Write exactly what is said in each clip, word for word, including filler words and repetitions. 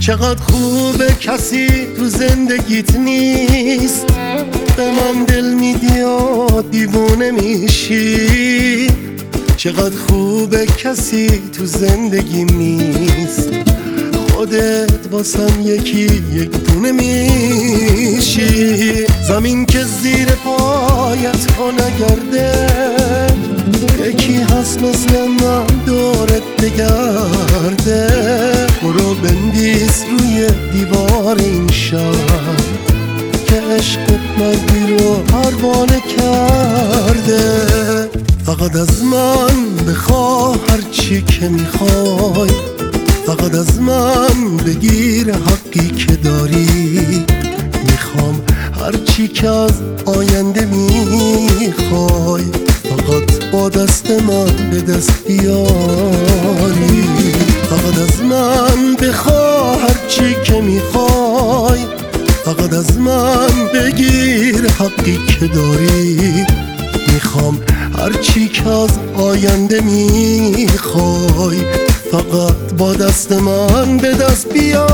چقدر خوبه کسی تو زندگیت نیست، به من دل میدی و دیوونه میشی. چقدر خوبه کسی تو زندگیم نیست، خودت واسم یکی یک دونه میشی. زمین که زیر پایت ها نگرده، یکی هست مثل من دورت بگرده. برو بندیز روی دیوار این شهر که عشقت مردی رو پروانه کرده. فقط از من بخواه هرچی که میخوای، فقط از من بگیر حقی که داری. میخوام هرچی که از آینده میخوای، فقط با دست من به دست بیاری. فقط از من بخواه هرچی که میخوای، فقط از من بگیر حقی که داری. میخوام هرچی که از آینده میخوای، فقط با دست من به دست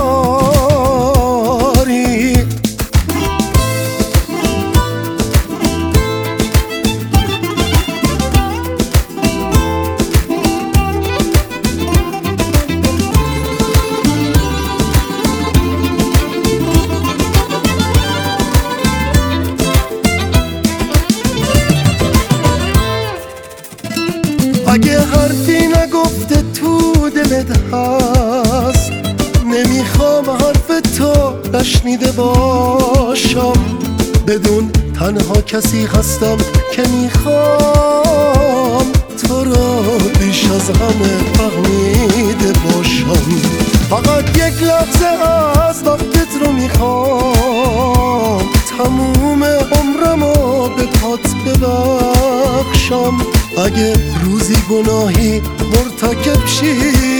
بیاری. اگه حرفی نگفته تو دلت هست، نمیخوام حرف تو نشنیده باشم. بدون تنها کسی هستم که میخوام تو رو بیش از همه فهمیده باشم. فقط یک لحظه از وقتت رو میخوام، تموم عمرمو به پات ببخشم. اگه روزی گناهی مرتکب شی،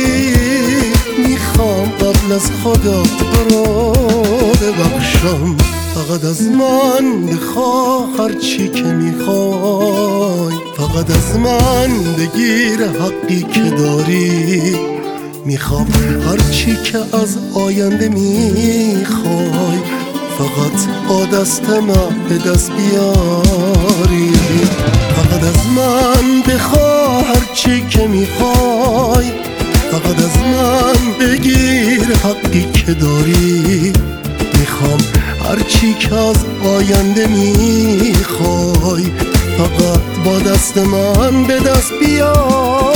میخوام قبل از خدا تو رو ببخشم. فقط از من بخواه هرچی که میخوای، فقط از من بگیر حقی که داری. میخوام هرچی که از آینده میخوای، فقط با دست من به دست بیاری. فقط از من بخواه هرچی که میخوای، فقط از من بگیر حقی که داری. میخوام هرچی که از آینده میخوای، فقط با دست من به دست بیاری.